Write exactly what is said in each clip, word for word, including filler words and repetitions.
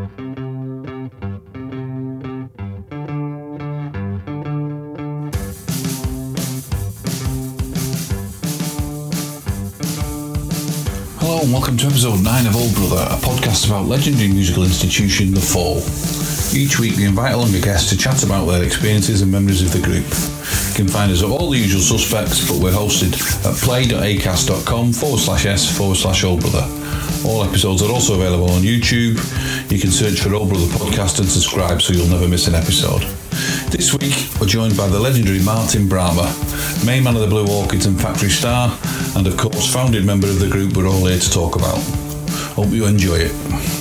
Hello and welcome to episode nine of Old Brother, a podcast about legendary musical institution The Fall. Each week we invite along a guest to chat about their experiences and memories of the group. You can find us at all the usual suspects, but we're hosted at play.acast.com forward slash s forward slash Old Brother. All episodes are also available on YouTube. You can search for Old Brother Podcast and subscribe so you'll never miss an episode. This week we're joined by the legendary Martin Bramah, main man of the Blue Orchids and Factory Star, and of course founding member of the group we're all here to talk about. Hope you enjoy it.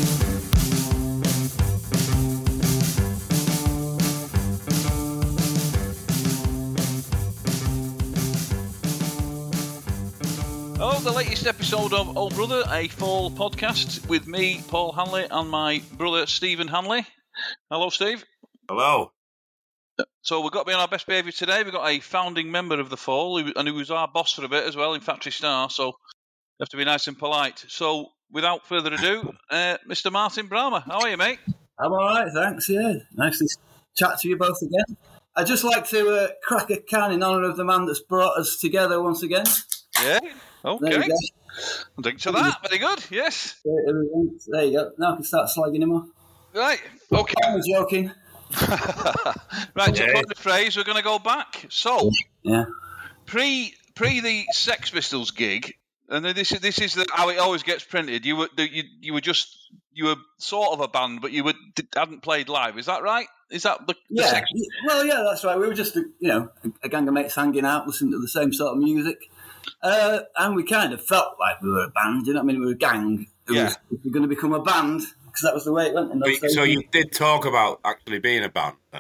Oh, the latest episode of Old Brother, a Fall podcast with me, Paul Hanley, and my brother Stephen Hanley. Hello, Steve. Hello. So we've got to be on our best behaviour today. We've got a founding member of the Fall, who, and who was our boss for a bit as well in Factory Star, so we have to be nice and polite. So without further ado, uh, Mister Martin Bramah, how are you, mate? I'm all right, thanks, yeah. Nice to chat to you both again. I'd just like to uh, crack a can in honour of the man that's brought us together once again. Yeah, okay. There you go. I'll drink to that. Very good, yes. There you go. Now I can start slagging him off. Right, okay. I was joking. Right, to coin the phrase, we're going to go back. So, yeah. pre pre the Sex Pistols gig, and this is this is the, how it always gets printed. You were you you were just you were sort of a band, but you were hadn't played live. Is that right? Is that the, the yeah? Sex- Well, yeah, that's right. We were just a, you know a gang of mates hanging out, listening to the same sort of music, uh, and we kind of felt like we were a band. You know what I mean? We were a gang. Who Yeah. was, if we're going to become a band. Because that was the way it went in those days. So you did talk about actually being a band then?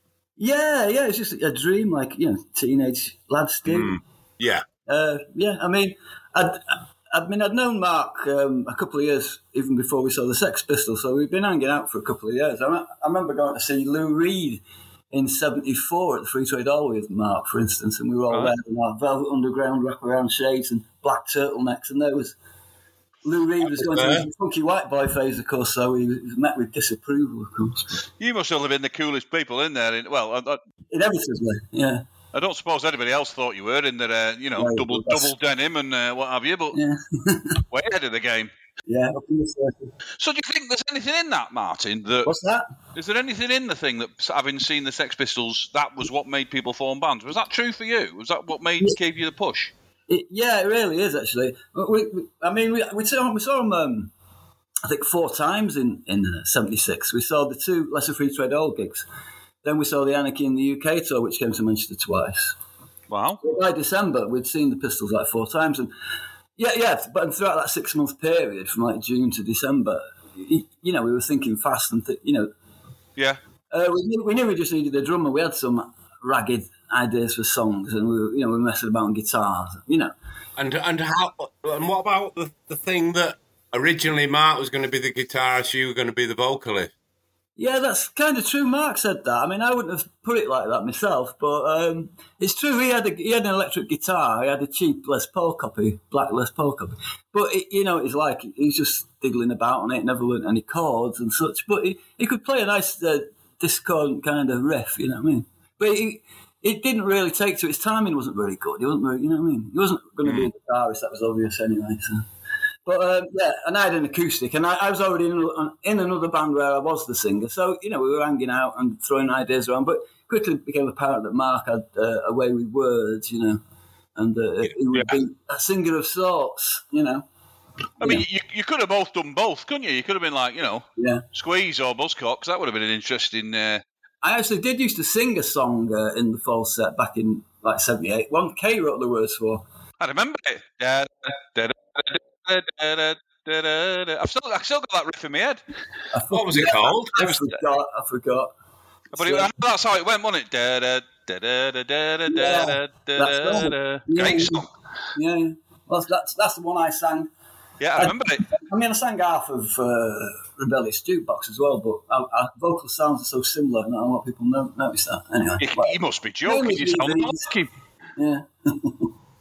Yeah, yeah, it's just a dream like, you know, teenage lads do. Mm, yeah. Uh, yeah, I mean, I'd, I mean, I'd known Mark um, a couple of years even before we saw the Sex Pistols, so we've been hanging out for a couple of years. I, I remember going to see Lou Reed in seventy-four at the Free Trade Hall with Mark, for instance, and we were all Right. wearing our Velvet Underground wraparound shades and black turtlenecks, and there was... Lou Reed was going through his funky white boy phase, of course, so he was met with disapproval, of course. You must have been the coolest people in there. In, well, I, I, Inevitably, yeah. I don't suppose anybody else thought you were in there. Uh, you know, No, double that's- double denim and uh, what have you, but Yeah, way ahead of the game. yeah, up in the circle. So, do you think there's anything in that, Martin? That What's that? is there anything in the thing that, having seen the Sex Pistols, that was what made people form bands? Was that true for you? Was that what made Yeah. gave you the push? It, yeah, it really is actually. We, we, I mean, we we saw we saw them. Um, I think four times in in seventy-six. We saw the two Lesser Free Trade Hall gigs. Then we saw the Anarchy in the U K tour, which came to Manchester twice. Wow. By December, we'd seen the Pistols like four times, and yeah, yeah. But throughout that six month period, from like June to December, you, you know, we were thinking fast and th- you know, Yeah. uh, we, knew, we knew we just needed a drummer. We had some ragged ideas for songs, and we were, you know, we were messing about on guitars, you know. And and how and what about the, the thing that originally Mark was going to be the guitarist, you were going to be the vocalist? Yeah, that's kind of true. Mark said that. I mean, I wouldn't have put it like that myself, but um, it's true. He had a, he had an electric guitar. He had a cheap Les Paul copy, black Les Paul copy. But it, you know, it's like he's just diggling about on it. Never learned any chords and such. But he, he could play a nice uh, discordant kind of riff. You know what I mean? But he, it didn't really take to it. His timing wasn't very good. He wasn't very, you know what I mean? He wasn't going to be a guitarist. That was obvious anyway. So. But um, yeah, and I had an acoustic, and I, I was already in, in another band where I was the singer. So, you know, we were hanging out and throwing ideas around, but quickly became apparent that Mark had uh, a way with words, you know, and uh, he would Yeah. be a singer of sorts, you know. I mean, you, you could have both done both, couldn't you? You could have been like, you know, Yeah. Squeeze or Buzzcocks. That would have been an interesting. Uh... I actually did used to sing a song uh, in the Fall set back in like seventy-eight. One K wrote the words for. I remember it. Da, da, da, da, da, da, da, da, da. I've still, I've still got that riff in my head. What was it called? I forgot. I forgot. But it, I know that's how it went, wasn't it? Da, da, da, da, da, da, da, Yeah, da, da, that's da, right. da. Yeah. Great song. Yeah, yeah. Well, that's that's the one I sang. Yeah, I remember it. I mean, I sang half of uh, Rebellious Jukebox as well, but our, our vocal sounds are so similar, and not a lot of people know, notice that. Anyway, You, well, you must be joking. You sound Maybe like him. yeah.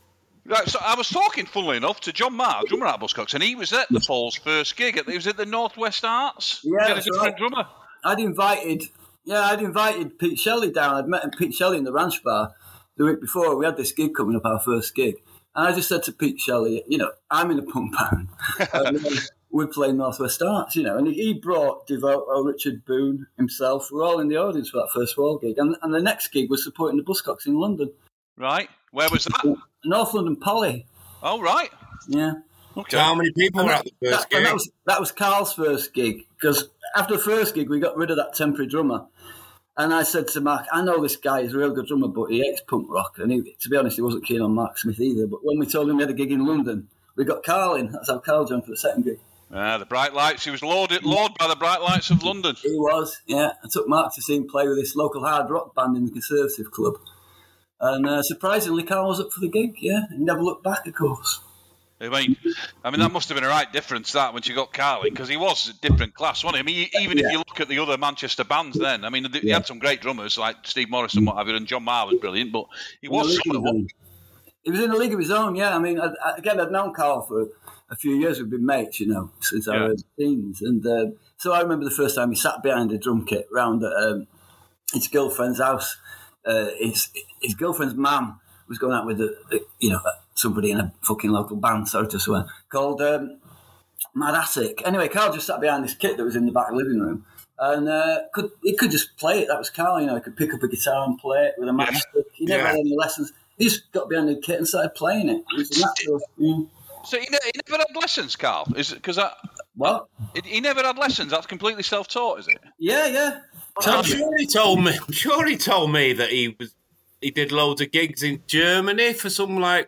Right, so I was talking, funnily enough, to John Marr, drummer at Buzzcocks, and he was at the Fall's first gig. He was at the Northwest Arts. Yeah, He had a that's different right. drummer. I'd invited, yeah, I'd invited Pete Shelley down. I'd met Pete Shelley in the Ranch Bar the week before. We had this gig coming up, our first gig. And I just said to Pete Shelley, you know, I'm in a punk band. and, uh, we're playing Northwest Arts, you know. And he brought Devoto, Richard Boone himself. We're all in the audience for that first Fall gig. And, and the next gig was supporting the Buzzcocks in London. Right. Where was that? North London Poly. Oh, right. Yeah. Okay. So how many people were at the first That, gig? and that was that was Carl's first gig, because after the first gig we got rid of that temporary drummer, and I said to Mark, I know this guy is a real good drummer, but he hates punk rock, and he, to be honest, he wasn't keen on Mark Smith either. But when we told him we had a gig in London, we got Carl in. That's how Carl joined for the second gig. Ah, the Bright Lights. He was lured, lured by the Bright Lights of London. He was, yeah. I took Mark to see him play with this local hard rock band in the Conservative Club, and uh, surprisingly, Carl was up for the gig. Yeah, he never looked back, of course. I mean, I mean that must have been a right difference, that, when you got Carl in, because he was a different class, wasn't he? I mean, even Yeah. if you look at the other Manchester bands then, I mean, they, they Yeah. had some great drummers, like Steve Morris and what have you, and John Marr was brilliant, but he In a was league some of of his them. own. He was in a league of his own, yeah. I mean, I, I, again, I'd known Carl for a few years. We've been mates, you know, since our Yeah. early teens. And uh, so I remember the first time he sat behind a drum kit round at um, his girlfriend's house. Uh, his his girlfriend's mum was going out with, a, a, you know, somebody in a fucking local band, sorry to swear, called um, Mad Attic. Anyway, Carl just sat behind this kit that was in the back living room. And uh, could he could just play it. That was Carl, you know. He could pick up a guitar and play it with a matchstick. He never Yeah. had any lessons. He just got behind the kit and started playing it. It was natural. Yeah. So he, ne- he never had lessons, Carl? Is because What? he never had lessons? That's completely self-taught, is it? Yeah, yeah. I'm sure he told me. I'm sure he told me that he was. He did loads of gigs in Germany for some like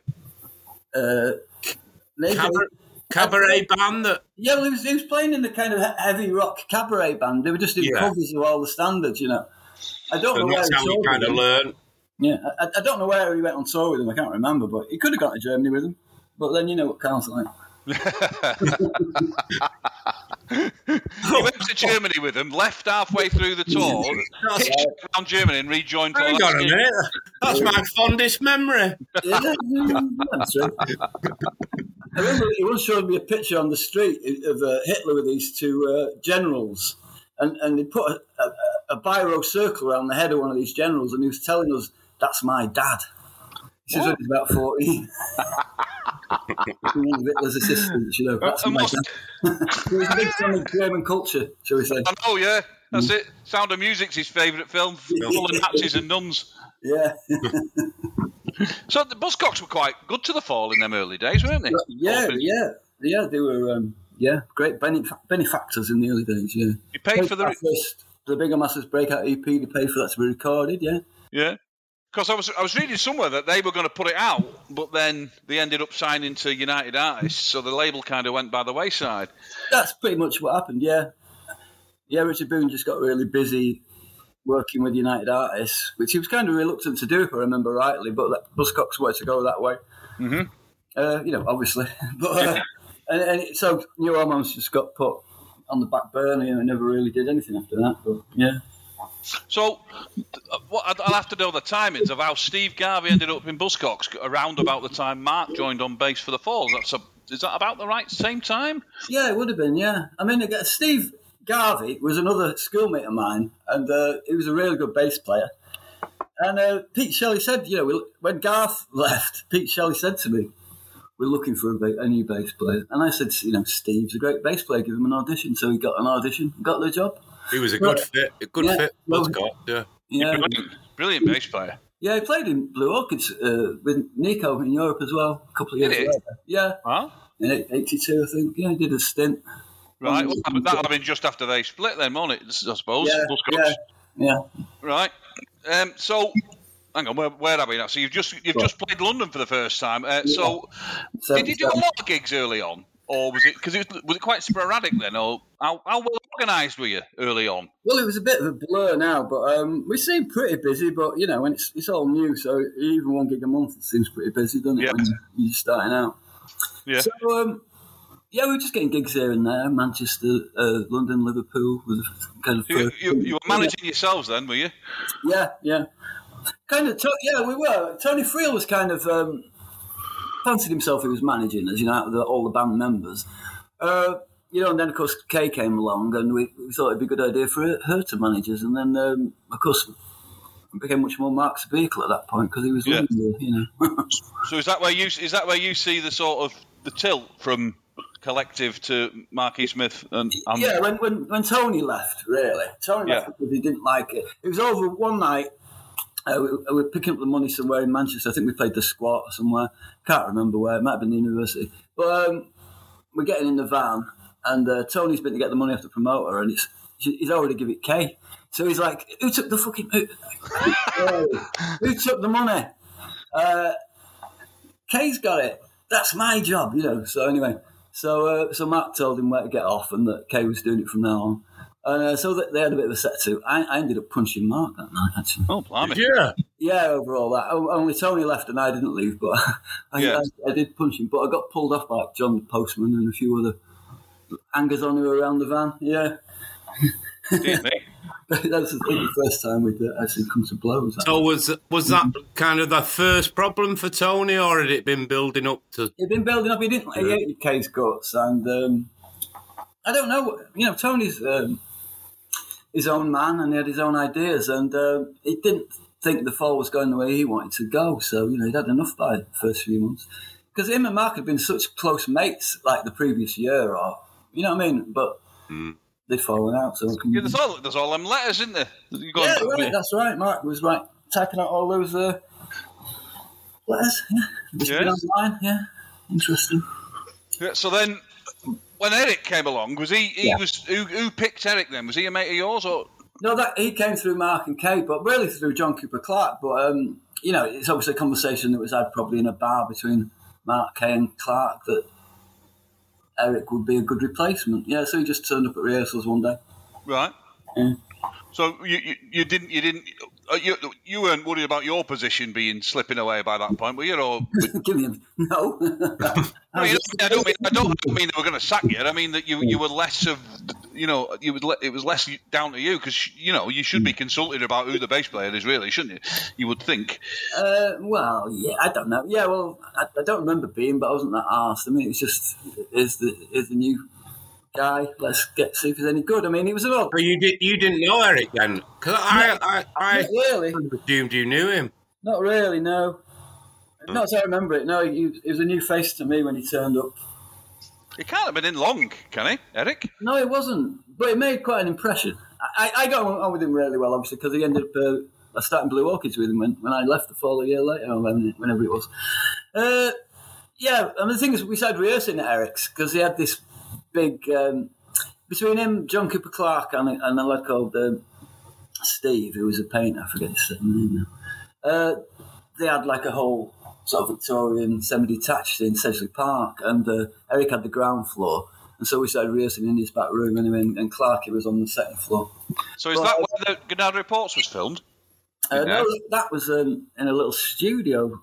Uh, maybe- cabaret, cabaret band that. yeah, well, he was, he was playing in the kind of he- heavy rock cabaret band. They were just doing Yeah. covers of all the standards, you know. I don't know And where that's he how he toured kind with of them. learned. Yeah, I, I don't know where he went on tour with them. I can't remember, but he could have gone to Germany with them. But then you know what Carl's like. He went to Germany with them, left halfway through the tour, hitched around Germany and rejoined for the Hang last on a gig. minute. That's my fondest memory. Yeah, yeah, that's right. I remember he once showed me a picture on the street of uh, Hitler with these two uh, generals, and, and he put a, a, a biro circle around the head of one of these generals, and he was telling us, "That's my dad." He was only about fourteen. One of Hitler's assistants, you know. That's Uh, my must- dad. He was a big fan of German culture, shall we say? I know, yeah, that's it. Sound of Music's his favourite film, full of Nazis and nuns. Yeah, So the Buzzcocks were quite good to the Fall in them early days, weren't they? yeah, yeah, yeah. They were, um, yeah, great benef- benefactors in the early days. Yeah, You paid for the That first, the Bigger Masters Breakout E P. They paid for that to be recorded. Yeah. yeah. Because I was I was reading somewhere that they were going to put it out, but then they ended up signing to United Artists, so the label kind of went by the wayside. That's pretty much what happened, yeah. Yeah, Richard Boone just got really busy working with United Artists, which he was kind of reluctant to do, if I remember rightly, but that Buzzcocks wanted to go that way. Mm-hmm. Uh, you know, obviously. but uh, and, and it, So New Hormones just got put on the back burner, you know, never really did anything after that, but yeah. So uh, what, I'd- I'll have to know the timings of how Steve Garvey ended up in Buzzcocks around about the time Mark joined on bass for the Falls. That's a, is that about the right same time? Yeah, it would have been, yeah. I mean, again, Steve Garvey was another schoolmate of mine, and uh, he was a really good bass player. And uh, Pete Shelley said, you know, we, when Garth left, Pete Shelley said to me, we're looking for a, ba- a new bass player. And I said, you know, Steve's a great bass player, give him an audition. So he got an audition, got the job. He was a good Well, fit. A good yeah, fit. well, Buzzcock, yeah. Yeah, Brilliant, brilliant bass player. yeah, he played in Blue Orchids uh, with Nico in Europe as well, a couple of years Did he? later. Yeah, Huh? in eighty-two, I think. Yeah, he did a stint. Right, well, that would have been just after they split then, won't it, I suppose? Yeah, Buzzcocks. yeah, yeah. Right. Um, so, hang on, where, where are we now? So you've just you've just played London for the first time. Uh, So, So, did you do a lot of gigs early on, or was it because it was, was it quite sporadic then, or how, how well organised were you early on? Well, it was a bit of a blur now, but um, we seem pretty busy. But you know, when it's it's all new, so even one gig a month it seems pretty busy, doesn't it? Yeah. When you're just starting out. Yeah. So um, yeah, we were just getting gigs here and there, Manchester, uh, London, Liverpool, with kind of. You, first- you, you were managing yourselves then, were you? Yeah, yeah. Kind of, to- yeah, we were. Tony Friel was kind of. Um, fancied himself he was managing us, you know, out of the, all the band members. Uh, you know, and then, of course, Kay came along, and we, we thought it'd be a good idea for her, her to manage us. And then, um, of course, it became much more Mark's vehicle at that point because he was Yeah. leading the, you know. So is that where you is that where you see the sort of the tilt from Collective to Marky Smith and, and Yeah, when, when when Tony left, really. Tony Yeah. left because he didn't like it. It was over one night. Uh, we, we were picking up the money somewhere in Manchester. I think we played the Squat or somewhere. Can't remember where. It might have been the university. But um, we're getting in the van, and uh, Tony's been to get the money off the promoter, and it's he's already given it Kay. So he's like, "Who took the fucking who, who took the money?" Uh, Kay's got it. That's my job, you know. So anyway, so uh, so Mark told him where to get off, and that Kay was doing it from now on. And uh, so they had a bit of a set to. I, I ended up punching Mark that night, actually. Oh, blimey. Yeah. Yeah, overall that. Only Tony left and I didn't leave, but I, Yeah. I, I did punch him. But I got pulled off by John the Postman and a few other hangers on who were around the van. Yeah. Dear me. That was I think, the first time we'd uh, actually come to blows. So was was that kind of the first problem for Tony, or had it been building up to? He'd been building up. He didn't. He hated Kay's guts, and um, I don't know. You know, Tony's um, his own man, and he had his own ideas, and uh, he didn't think the fall was going the way he wanted to go. So you know, he'd had enough by the first few months because him and Mark had been such close mates, like the previous year, or you know what I mean. But Mm. they'd fallen out. So Yeah, there's all there's all them letters, isn't there? You go yeah, and- right, that's right. Mark was right typing out all those uh, letters. Yeah, just Yeah. been online. Yeah, interesting. Yeah, so then, when Eric came along, was he? He Yeah. was who? Who picked Eric then? Was he a mate of yours or? No, that he came through Mark and Kay, but really through John Cooper Clarke. But um, you know, it's obviously a conversation that was had probably in a bar between Mark, Kay, and Clarke that Eric would be a good replacement. Yeah, so he just turned up at rehearsals one day. Right. Yeah. So you, you you didn't you didn't uh, you you weren't worried about your position being slipping away by that point, were you? Or Give me a no. I, mean, I don't mean I don't, I don't mean they were going to sack you. I mean that you you were less of you know you would it was less down to you because you know you should be consulted about who the bass player is really, shouldn't you? You would think. Uh, well, yeah, I don't know. Yeah, well, I, I don't remember being, but I wasn't that arsed. I mean, it's just is the is the new guy. Let's get see if he's any good. I mean, it was a lot. But you did you didn't know Eric then? Because I I, I Not really. assumed you knew him. Not really. No. Not as I remember it. No, he, he was a new face to me when he turned up. He can't have been in long, can he, Eric? No, it wasn't. But it made quite an impression. I, I got on with him really well, obviously, because he ended up uh, I started Blue Orchids with him when, when I left the fall a year later, or when, whenever it was. Uh, yeah, and the thing is, we started rehearsing at Eric's because he had this big um, between him, John Cooper Clarke, and, and a lad called um, Steve, who was a painter. I forget his name now. Uh, they had like a whole sort of Victorian semi-detached in Sedgley Park, and uh, Eric had the ground floor, and so we started rehearsing in his back room anyway, and, and Clarke was on the second floor. So is Well, that where the Goodard Reports was filmed? Uh, Yeah. No, that was um, in a little studio,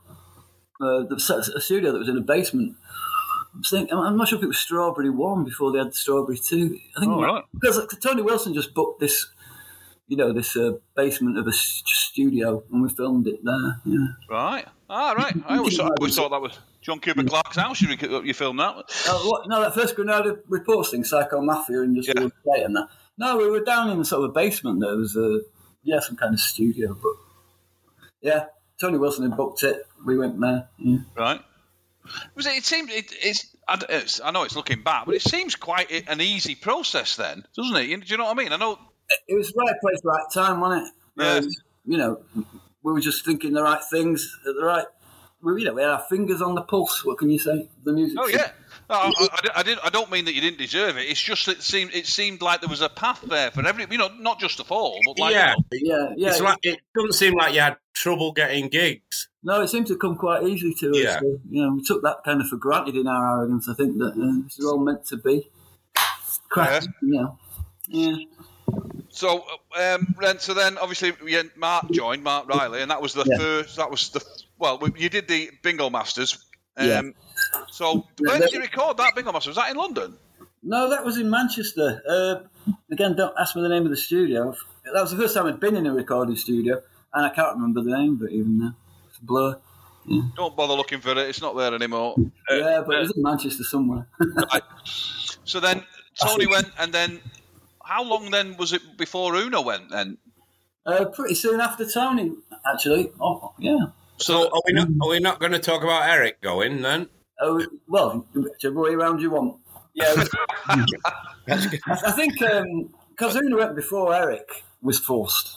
uh, the, a studio that was in a basement. I'm, thinking, I'm not sure if it was Strawberry One before they had Strawberry Two. I think Oh, it was, right. because like, Tony Wilson just booked this, you know, this uh, basement of a s- studio, and we filmed it there. Yeah. Right. Ah, right. I always, I always thought that was John Cooper Clarke's house. You, you filmed that. Oh, what, no, that first Granada Reports thing, Psycho Mafia, and just Yeah. yeah. Play and that. No, we were down in sort of a basement. There was a yeah, some kind of studio, but yeah, Tony Wilson had booked it. We went there. Yeah. Right. Was it? It seemed it, it's, I, it's. I know it's looking back, but it seems quite an easy process, then, doesn't it? Do you know what I mean? I know. It was right place, right time, wasn't it? Yeah. Um, you know, we were just thinking the right things at the right. We, you know, we had our fingers on the pulse. What can you say? The music. Oh yeah. No, I, I, I didn't. I don't mean that you didn't deserve it. It's just that it seemed. It seemed like there was a path there for every. You know, not just the fall, but like. yeah, You know, Yeah, yeah. it's like it doesn't seem like you had trouble getting gigs. No, it seemed to come quite easily to us. Yeah. So, you know, we took that kind of for granted in our arrogance. I think that uh, this is all meant to be. Crack, you know. Yeah. So, um, then, so then, obviously, yeah, Mark joined, Mark Riley, and that was the Yeah. first. That was the well. You did the Bingo Masters. Um, Yeah. So, where did you record that Bingo Masters? Was that in London? No, that was in Manchester. Uh, again, don't ask me the name of the studio. That was the first time I'd been in a recording studio, and I can't remember the name of it even now. It's a blur. Yeah, Don't bother looking for it. It's not there anymore. yeah but it was in Manchester somewhere. Right. So then Tony went, and then how long then was it before Una went then? uh, pretty soon after Tony, actually. Oh, yeah. So are we not are we not going to talk about Eric going then? Oh, well, whichever way around you want. Yeah. I think because um, Una went before Eric was forced.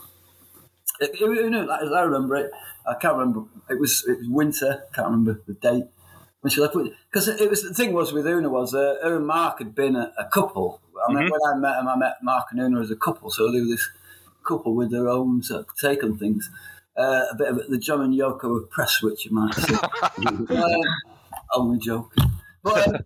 It, Una, as I remember it, I can't remember. It was it was winter. Can't remember the date when she left. Because it was the thing was with Una was uh, her and Mark had been a, a couple. I mean, mm-hmm. when I met them, I met Mark and Una as a couple. So they were this couple with their own sort of take on things. Uh, a bit of the John and Yoko of press switch, you might say. uh, only joke. But um,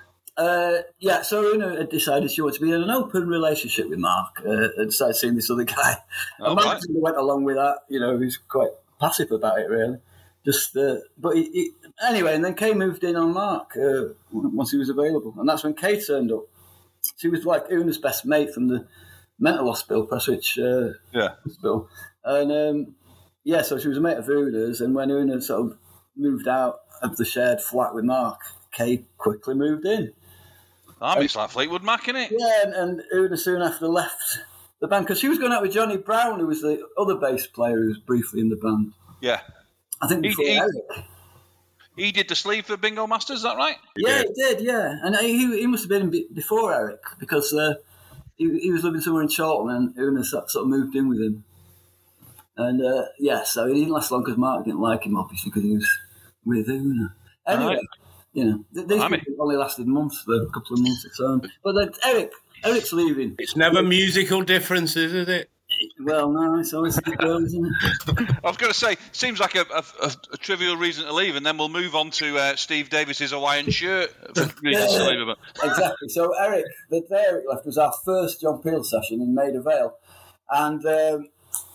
uh, yeah, so Una had decided she wanted to be in an open relationship with Mark uh, and started seeing this other guy. Oh, and Mark right. went along with that. You know, he was quite passive about it, really. Just, uh, but he, he, anyway, and then Kay moved in on Mark uh, once he was available, and that's when Kay turned up. She was like Una's best mate from the mental hospital, Prestwich uh, yeah. hospital, and. Um, Yeah, so she was a mate of Una's, and when Una sort of moved out of the shared flat with Mark, Kay quickly moved in. I mean, it's like Fleetwood Mac, isn't it? Yeah, and, and Una soon after left the band, because she was going out with Johnny Brown, who was the other bass player who was briefly in the band. Yeah. I think before he, he, Eric. He did the sleeve for Bingo Masters, is that right? Yeah, he did, yeah. And he, he must have been before Eric, because uh, he, he was living somewhere in Charlton, and Una sort of moved in with him. And, uh, yeah, so he didn't last long because Mark didn't like him, obviously, because he was with Una. Anyway, right. you know, these I mean, only lasted months, a couple of months or so. But then Eric, Eric's leaving. It's never musical differences, is it? Well, no, it's always the girl, isn't it? I was going to say, seems like a, a, a trivial reason to leave, and then we'll move on to uh, Steve Davis's Hawaiian shirt. For reasons yeah, to leave, but. Exactly. So Eric, the day Eric left was our first John Peel session in Maida Vale. And... Um,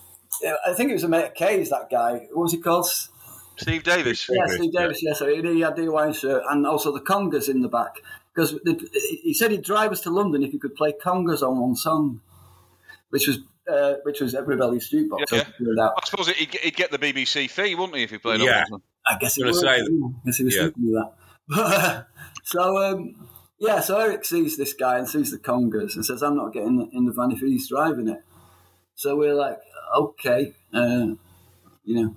I think it was a mate of Kay's, that guy. What was he called? Steve Davis. Yeah, Steve Davis, yeah. So he had the Hawaiian shirt and also the congas in the back. Because he said he'd drive us to London if he could play congas on one song, which was uh, which was at Rebellious Jukebox. Yeah. So I suppose he'd, he'd get the B B C fee, wouldn't he, if he played yeah. on one? I guess he would. Say, I guess he was yeah. thinking of that. But, so, um, yeah, so Eric sees this guy and sees the congas and says, I'm not getting in the van if he's driving it. So we're like, okay, uh, you know.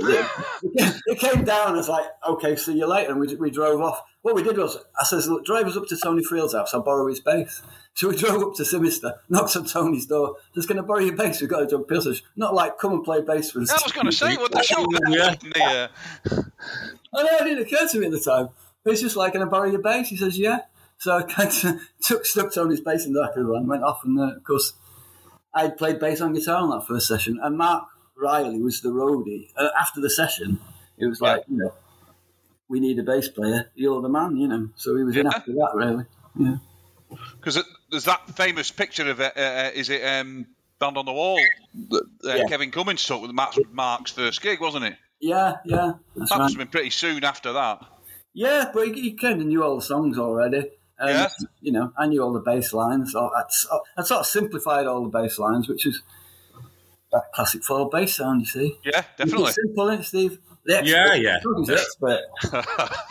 It came down and it's like, okay, see you later. And we, we drove off. What we did was, I says, look, drive us up to Tony Friel's house. I'll borrow his bass. So we drove up to Simister, knocked on Tony's door. Just going to borrow your bass. We've got a John Peel session. Not like, come and play bass for us. I was going to say, what the show? Yeah. yeah. I know, it didn't occur to me at the time. It's just like, can I borrow your bass? He says, yeah. So I kind of took, stuck Tony's bass in the back of the van, went off, and uh, of course, I'd played bass on guitar on that first session, and Mark Riley was the roadie. Uh, after the session, it was like, yeah. you know, we need a bass player. You're the man, you know. So he was yeah. in after that, really. Yeah. Because there's that famous picture of it. Uh, is it um, Band on the Wall that uh, yeah. Kevin Cummins took with Mark's, Mark's first gig, wasn't it? Yeah, yeah. That's that right. must have been pretty soon after that. Yeah, but he, he kind of knew all the songs already. Um, yeah. You know, I knew all the bass lines. So I'd, I'd sort of simplified all the bass lines, which is that classic four bass sound, you see. Yeah, definitely. It's simple, isn't it, Steve? The expert, yeah, yeah. The expert.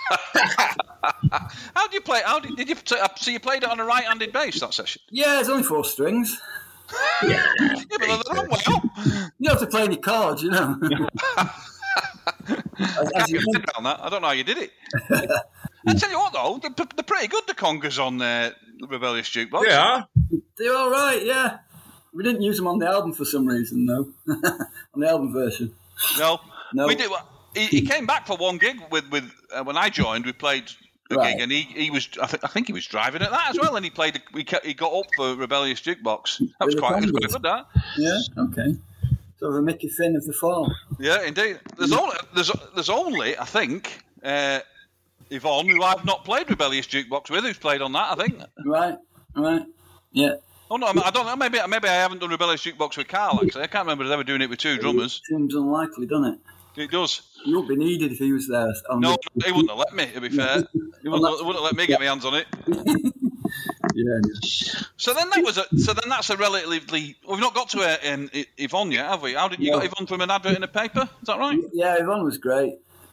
How do you play? How did, did you? So you played it on a right-handed bass that session? Yeah, it's only four strings. yeah, yeah but they're the wrong way up. You have to play any chords, you know. as, as you down that. I don't know how you did it. I tell you what, though, they're, they're pretty good, the congas on uh, the Rebellious Jukebox. Yeah. They're all right, yeah. We didn't use them on the album for some reason, though. On the album version. No. No. We did. He, he came back for one gig with, with uh, when I joined, we played a right. gig, and he, he was, I, th- I think he was driving at that as well, and he played, we kept, he got up for Rebellious Jukebox. That was quite, was quite good, that. Yeah, okay. Sort of a Mickey Finn of the fall. Yeah, indeed. There's only, there's, there's only I think, uh, Yvonne, who I've not played Rebellious Jukebox with, who's played on that, I think. Right, right, yeah. Oh no, I don't know. Maybe maybe I haven't done Rebellious Jukebox with Carl. Actually, I can't remember ever doing it with two drummers. It seems unlikely, doesn't it? It does. You wouldn't be needed if he was there. No, the... he wouldn't have let me. To be fair, he wouldn't, he wouldn't let me get my hands on it. yeah. So then that was a. So then that's a relatively. We've not got to uh, um, Yvonne yet, have we? How did you yeah. got Yvonne from an advert in a paper? Is that right? Yeah, Yvonne was great.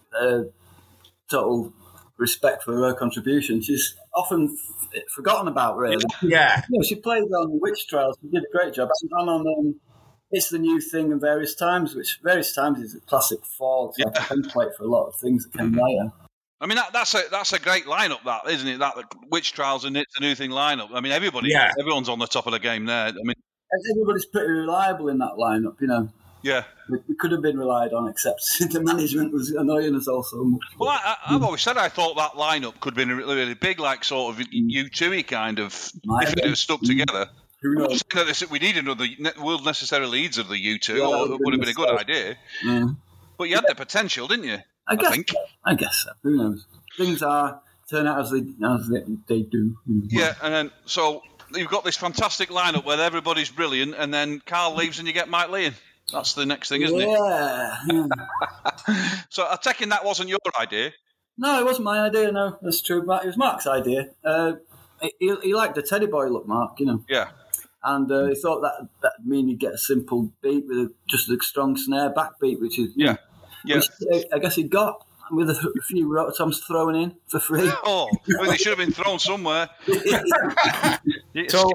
uh, total respect for her contribution. She's often f- forgotten about, really. Yeah. You know, she played on Witch Trials. She did a great job. She's on on um, It's the New Thing and Various Times, which Various Times is a classic fall. It's like a template for a lot of things that came later. I mean, that, that's a that's a great lineup, that isn't it? That Witch Trials and It's the New Thing lineup. I mean, everybody, Yeah. everyone's on the top of the game there. I mean, Everybody's pretty reliable in that lineup, you know. yeah. We, we could have been relied on, except the management was annoying us all so much. Well, I, I've always said I thought that lineup could have been really, really big, like sort of U two-y kind of, Might if have it been. had stuck together. Who I'm not knows? saying that this, we need another ne- world necessarily needs of the U two, Yeah, or that it would have been a good mistake. idea. Yeah. But you had the potential, didn't you? I guess. think. I guess so. Who knows? Things are turn out as they as they, they do. Yeah, and then so you've got this fantastic lineup where everybody's brilliant, and then Carl leaves and you get Mike Lee in. That's the next thing, isn't yeah. yeah. it? So I'm taking that wasn't your idea. No, it wasn't my idea. No, that's true. But it was Mark's idea. Uh, he, he liked the Teddy Boy look, Mark. You know. Yeah. And uh, he thought that that'd mean you'd get a simple beat with a, just a strong snare backbeat, which is Yeah. Yeah. Which I guess he got with a, a few rototoms thrown in for free. Oh, well, they should have been thrown somewhere. So,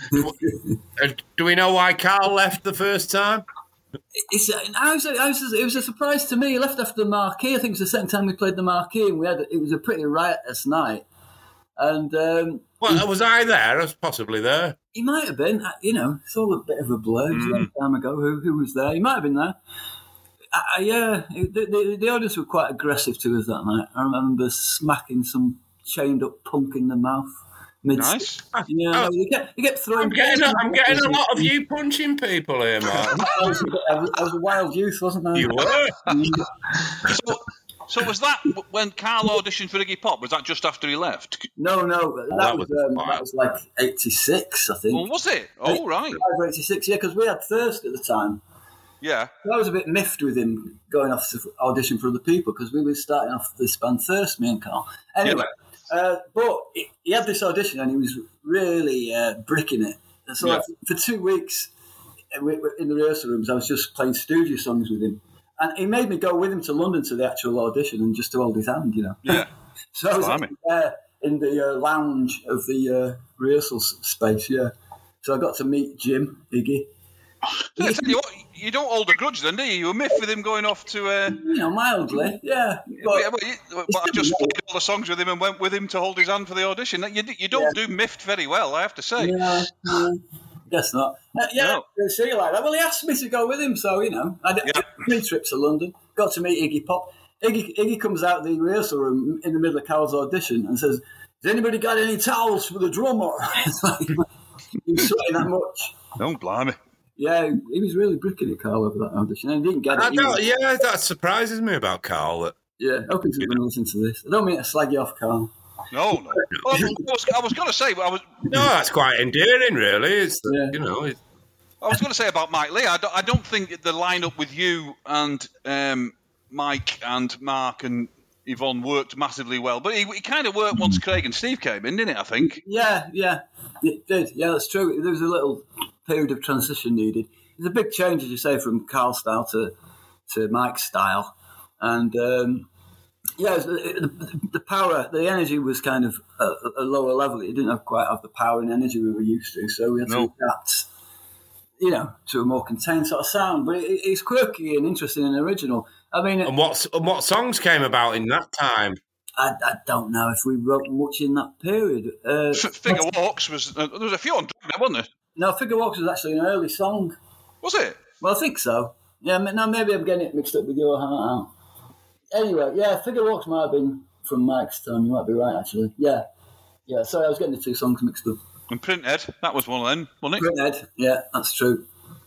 uh, do we know why Carl left the first time? It's, I was, I was, it was a surprise to me. He left after the Marquee. I think it was the second time we played the Marquee, and we had it was a pretty riotous night. And um, Well, was I there? I was possibly there. he might have been. You know, it's all a bit of a blur. It was a long time ago. Who, who was there? He might have been there. Uh, yeah, the, the, the audience were quite aggressive to us that night. I remember smacking some chained up punk in the mouth. Mid- Nice. Yeah, Oh. you get you get thrown. I'm getting, a, I'm getting a lot of you punching people here, Mark. I was, I was, I was a wild youth, wasn't I? You were. So, so was that when Carl auditioned for Iggy Pop? Was that just after he left? No, no, that, that was, was um, wild. that was like eighty-six, I think. Well, was it? Oh, right. eighty-five or eighty-six, yeah, because we had Thirst at the time. Yeah. I was a bit miffed with him going off to audition for other people because we were starting off this band Thirst, me and Carl. Anyway, uh, but he, he had this audition and he was really uh, bricking it. And so Yeah. for two weeks we, we, in the rehearsal rooms, I was just playing studio songs with him. And he made me go with him to London to the actual audition and just to hold his hand, you know. Yeah. So I was Blimey. there in the uh, lounge of the uh, rehearsal s- space, yeah. So I got to meet Jim, Iggy. I tell you what, you don't hold a grudge then, do you? You were miffed with him going off to... Uh, You know, mildly, yeah. but, But, but, you, but I just played all the songs with him and went with him to hold his hand for the audition. You, you don't do miffed very well, I have to say. yeah, yeah, guess not. Uh, yeah, No. they see you like that. Well, he asked me to go with him, so, you know. I did Yeah. three trips to London, got to meet Iggy Pop. Iggy, Iggy comes out the rehearsal room in the middle of Carl's audition and says, has anybody got any towels for the drummer? It's like, he was sweating that much. Don't blimey. Yeah, he was really bricking it, Carl, over that audition. And he didn't get it. I either. don't, yeah, that surprises me about Carl. That Yeah, hoping to listen to this. I don't mean to slag you off, Carl. No, no. Well, I was, I was going to say, I was, no, that's quite endearing, really. It's Yeah. you know, it's, I was going to say about Mike Lee. I don't, I don't think the lineup with you and um, Mike and Mark and Yvonne worked massively well, but he, he kind of worked once Craig and Steve came in, didn't it? I think. Yeah, yeah, it did. Yeah, that's true. There was a little period of transition needed. There's a big change, as you say, from Carl's style to to Mike's style, and um, yeah, it was, it, the, the power, the energy was kind of at a lower level. It didn't have quite have the power and energy we were used to, so we had No. to adapt, you know, to a more contained sort of sound. But it, it's quirky and interesting and original. I mean, and what and what songs came about in that time? I, I don't know if we wrote much in that period. Uh, F- Figure Walks was uh, there was a few on track there, wasn't there? no, Figure Walks was actually an early song. Was it? Well, I think so. Yeah, no, maybe I'm getting it mixed up with your heart out. Anyway, yeah, Figure Walks might have been from Mike's time. You might be right, actually. Yeah. Yeah, sorry, I was getting the two songs mixed up. And Printhead, that was one of them, wasn't it? Printhead, yeah, that's true.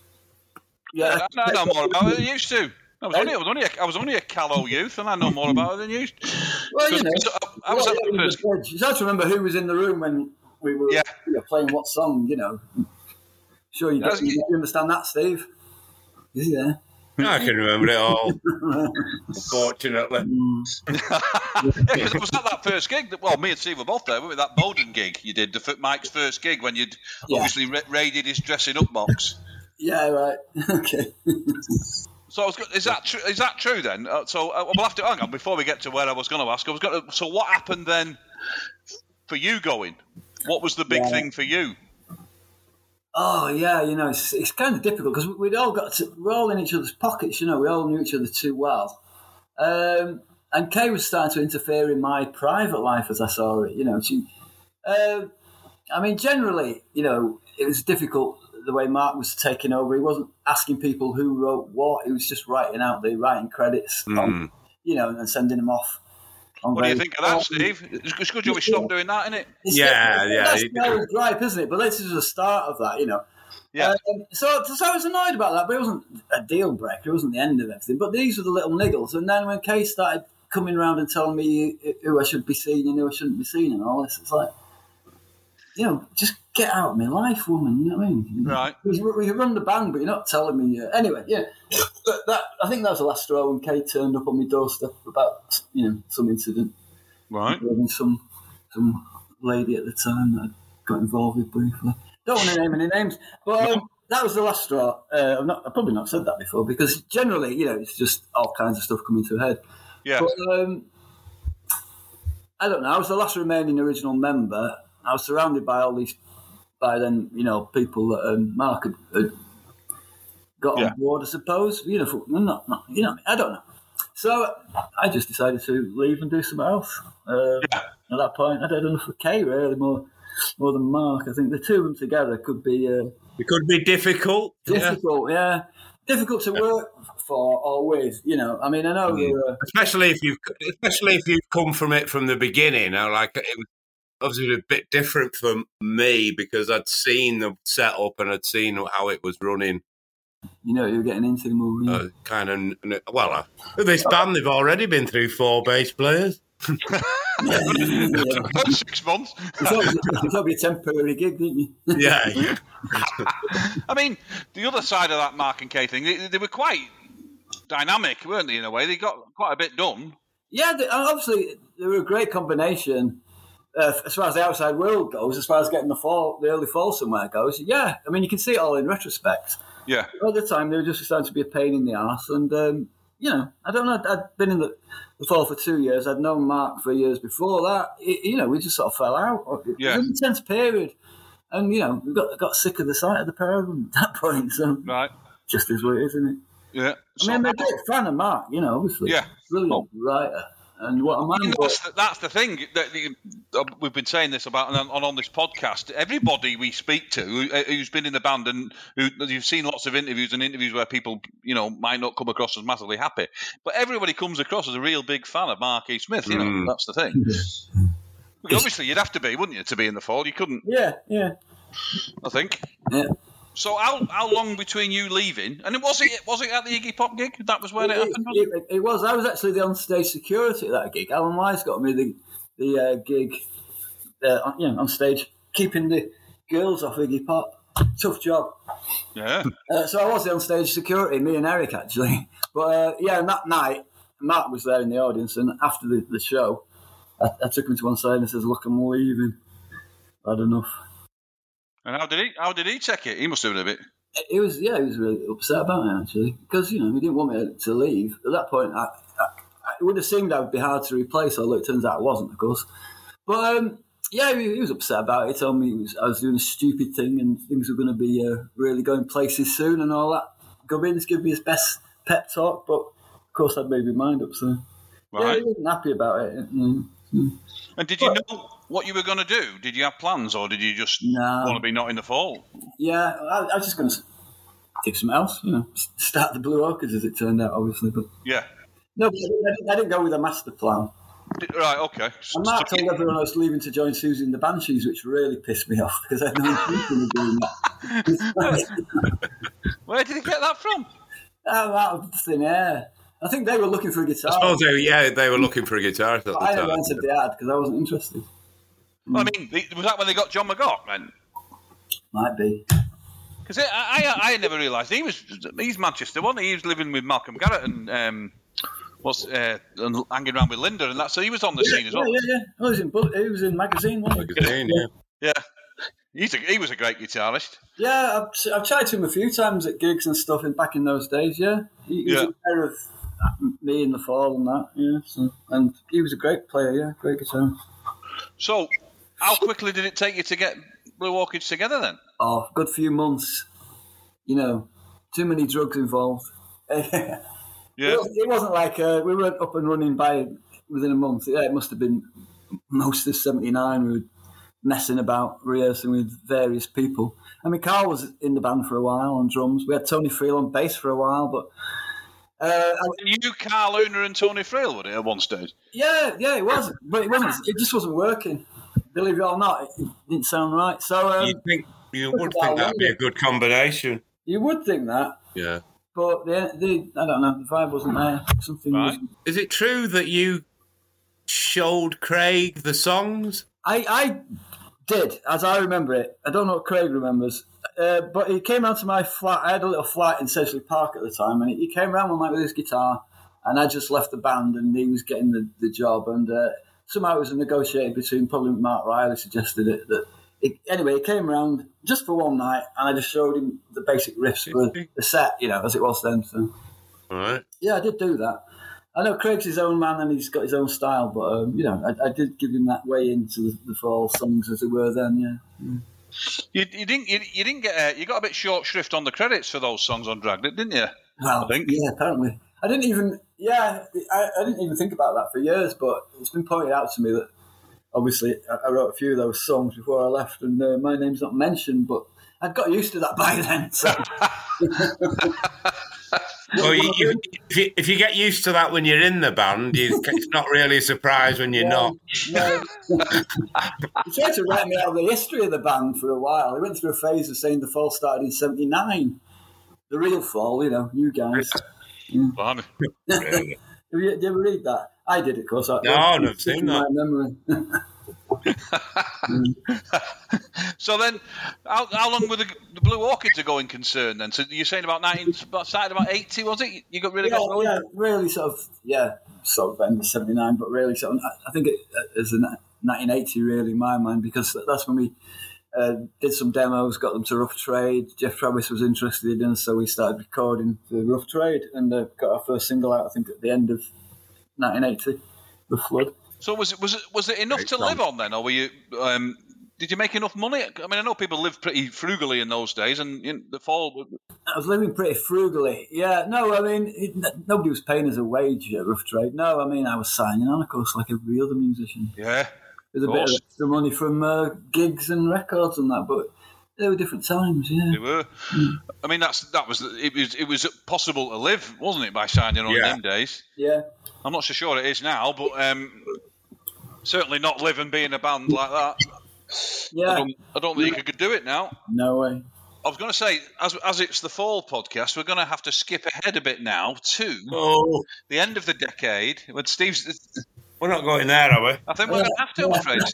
Yeah, I, I know more about it than you used to. I was only, I was only, a, I was only a callow youth, and I know more about it than you. Well, you know, I was yeah, at the yeah, first. it's hard to remember who was in the room when we were Yeah. you know, playing what song, you know. Sure, you, That's- get, you understand that, Steve? Yeah. I can remember it all. Unfortunately, Yeah, because I was at that first gig. That, well, me and Steve were both there, weren't we? That Bowden gig you did, the f- Mike's first gig when you'd Yeah. obviously ra- raided his dressing up box. Yeah, right. Okay. So I was, is that true? Is that true then? Uh, so uh, we'll have to hang on before we get to where I was going to ask. I was going to. So what happened then for you going? What was the big Yeah. thing for you? Oh yeah, you know, it's, it's kind of difficult because we'd all got to, we're all in each other's pockets. You know, we all knew each other too well. Um, and Kay was starting to interfere in my private life as I saw it. You know, she. Uh, I mean, generally, you know, it was difficult the way Mark was taking over. He wasn't asking people who wrote what. He was just writing out the writing credits, Mm. on, you know, and sending them off. What do you think of that, Steve? It's good you stopped doing that, isn't it? It's Yeah, yeah, That's he the always gripe, isn't it? But this is the start of that, you know. Yeah. Um, so, so I was annoyed about that, but it wasn't a deal breaker. It wasn't the end of everything. But these were the little niggles. And then when Kay started coming around and telling me who I should be seeing and who I shouldn't be seeing and all this, it's like, you know, just get out of my life, woman. You know what I mean? Right. We, we run the band, but you're not telling me. Uh, anyway, yeah. But that I think that was the last straw when Kay turned up on my doorstep about, you know, some incident. Right. Involving some some lady at the time that I got involved with briefly. Don't want to name any names, but um, that was the last straw. Uh, I've, not, I've probably not said that before because generally, you know, it's just all kinds of stuff coming to a head. Yeah. But um, I don't know. I was the last remaining original member. I was surrounded by all these, by then, you know, people that um, Mark had, had got Yeah. on board, I suppose. You know, for, not, not, you know, I don't know. So I just decided to leave and do something else. Uh, Yeah. At that point, I did enough for Kay, really, more more than Mark. I think the two of them together could be uh, It could be difficult. difficult, yeah. yeah. Difficult to work for or with, you know. I mean, I know Mm. you're... Uh, Especially if you've, especially if you've come from it from the beginning. You know, like it was obviously a bit different for me because I'd seen the setup and I'd seen how it was running. you know, you're getting into the movie. Uh, kind of well, uh, this band they've already been through four bass players. Yeah. Six months. You thought it was- you thought it'd be a temporary gig, didn't you? Yeah, yeah. I mean, the other side of that Mark and Kay thing, they, they were quite dynamic, weren't they, in a way? They got quite a bit done. Yeah, they, and obviously they were a great combination uh, as far as the outside world goes, as far as getting the fall, the early fall somewhere goes. Yeah, I mean, you can see it all in retrospect. Yeah. At the time, they were just starting to be a pain in the arse. And, um, you know, I don't know, I'd, I'd been in the, the fall for two years. I'd known Mark for years before that. It, you know, we just sort of fell out. It Yeah. was an intense period. And, you know, we got got sick of the sight of the pair of them at that point. So, Right. just is what it is, isn't it? Yeah. I So, mean, I'm a big fan of Mark, you know, obviously. Yeah. Brilliant writer. And what a man. You know, but- that's, the, that's the thing. That the, uh, we've been saying this about on, on this podcast. Everybody we speak to who, who's been in the band and who you've seen lots of interviews and interviews where people, you know, might not come across as massively happy, but everybody comes across as a real big fan of Mark E. Smith. You know, Mm. that's the thing. Obviously, you'd have to be, wouldn't you, to be in the Fall? You couldn't, Yeah, yeah. I think. Yeah. So how how long between you leaving and was it was it at the Iggy Pop gig? That was where it, It, happened. Was it? it, it was. I was actually the on-stage security at that gig. Alan Wise got me the the uh, gig, uh, you know, on stage, keeping the girls off Iggy Pop. Tough job. Yeah. Uh, so I was the on-stage security, me and Eric actually. But uh, yeah, and that night, Mark was there in the audience, and after the, the show, I, I took him to one side and says, "Look, I'm leaving. I've had enough." And how did he how did he take it? He must have been a bit. He was, yeah, he was really upset about it actually, because you know he didn't want me to leave. At that point, I, I, it would have seemed I would be hard to replace, although it turns out it wasn't, of course. But um, yeah, he, he was upset about it. He told me he was, I was doing a stupid thing and things were going to be uh, really going places soon and all that. Gubbins gave me his best pep talk, but of course I'd made my mind up. So yeah, Right. he wasn't happy about it. Mm. Mm. And did you know what you were going to do? Did you have plans, or did you just No. want to be not in the Fall? Yeah, I, I was just going to do something else, you know, start the Blue Orchids as it turned out, obviously. But Yeah. no, but I didn't, I didn't go with a master plan. Did- Right. Okay. And Mark told everyone I was leaving to join Susie and the Banshees, which really pissed me off because I had no intention of doing that. Where did he get that from? Oh, out of thin air. I think they were looking for a guitar. I suppose they, yeah, they were looking for a guitarist at the but I never time. answered the ad because I wasn't interested. Well, I mean, the- was that when they got John McGough then? Might be. Because I, I, I never realised he was he's Manchester, wasn't he? He was living with Malcolm Garrett and um, what's uh, and hanging around with Linda and that. So he was on the scene as Yeah, well. yeah, yeah. Oh, he was in, bu- he was in magazine, wasn't he? Magazine, yeah. Yeah. He's a, he was a great guitarist. Yeah, I've, I've chatted to him a few times at gigs and stuff in, back in those days, yeah. He, he Yeah. was aware of me in the Fall and that, yeah. So, and he was a great player, yeah, great guitarist. So, how quickly did it take you to get Blue Orchids together then? Oh, good few months. You know, too many drugs involved. Yeah. It, was, it wasn't like uh, we weren't up and running by within a month. Yeah, it must have been most of seventy-nine. We were messing about, rehearsing with various people. I mean, Carl was in the band for a while on drums. We had Tony Friel on bass for a while, but uh, I, You, Carl Una and Tony Friel, were it at one stage? yeah, yeah, it was, but it wasn't. It just wasn't working. Believe it or not, it didn't sound right. So um, You think you would think that'd be a good combination? you would think that, Yeah. but the, the I don't know, the vibe wasn't there. Something Right. was. Is it true that you showed Craig the songs? I, I did, as I remember it. I don't know what Craig remembers, uh, but he came round to my flat. I had a little flat in Sedgley Park at the time, and he came round one night with his guitar, and I just left the band, and he was getting the, the job, and uh, somehow it was a negotiated between, probably Mark Riley suggested it. That it, Anyway, he came round just for one night, and I just showed him the basic riffs for the set, you know, as it was then. So, All right. yeah, I did do that. I know Craig's his own man and he's got his own style, but um, you know, I, I did give him that way into the, the Fall songs as they were then. Yeah, You, you didn't. You, you didn't get. Uh, you got a bit short shrift on the credits for those songs on Dragnet, didn't you? well, I think. yeah, apparently, I didn't even. Yeah, I, I didn't even think about that for years, but it's been pointed out to me that obviously I, I wrote a few of those songs before I left, and uh, my name's not mentioned, but I'd got used to that by then. So. Well, you, you, if, you, if you get used to that when you're in the band, you, it's not really a surprise when you're Yeah, not. no. He tried to write me out of the history of the band for a while. He went through a phase of saying the Fall started in seventy-nine. The real Fall, you know, you guys. Blimey. Really. Have you, did you ever read that? I did, of course. I, No, I've never seen my that. memory. So then, how, how long were the, the Blue Orchids are going concerned then? So you're saying about nineteen, about started about eighty, was it? You got really yeah, got going. yeah, really sort of, yeah, sort of end of seventy-nine, but really sort of, I think it is nineteen eighty really in my mind, because that's when we uh, did some demos, got them to Rough Trade. Jeff Travis was interested in us, so we started recording for Rough Trade and uh, got our first single out, I think, at the end of nineteen eighty, The Flood. So was it was it was it enough Great to song. live on then, or were you? Um, did you make enough money? I mean, I know people lived pretty frugally in those days, and you know, the Fall. I was living pretty frugally. Yeah, no, I mean, it, nobody was paying us a wage at Rough Trade. No, I mean, I was signing on, of course, like every other musician. Yeah, With a of bit of course. extra money from uh, gigs and records and that, but they were different times, yeah. They were. I mean, that's that was it was it was possible to live, wasn't it, by signing on Yeah. in them days? Yeah. I'm not so sure it is now, but um, certainly not live and be in a band like that. I Yeah. don't, I don't think you could do it now. No way. I was going to say, as as it's the Fall podcast, we're going to have to skip ahead a bit now to Oh, the end of the decade when Steve's. we're not going there, are we? I think we're going to have to, I'm afraid,